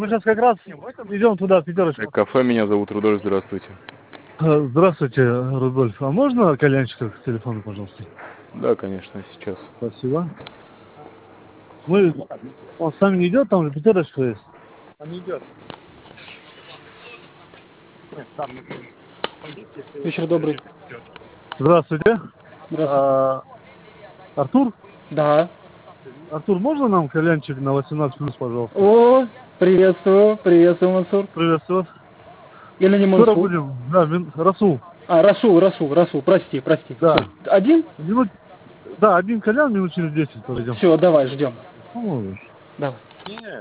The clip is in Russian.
Мы сейчас как раз идем туда, в пятерочку. Кафе, меня зовут Рудольф, здравствуйте. Здравствуйте, Рудольф. А можно кальянчика к телефону, пожалуйста? Да, конечно, сейчас. Спасибо. Он с нами не идет, там же пятерочка есть. Он не идет. Вечер добрый. Здравствуйте. Здравствуйте. Артур? Да. Артур, можно нам кальянчик на 18+, пожалуйста? О, приветствую, приветствую, Мансур. Приветствую. Или не Скоро Мансур? будем. Да, Расул. А, Расул, прости. Да. Всё. Один? Да, один кальян, минут через 10 подойдем. Все, давай, ждем. Ну, Давай.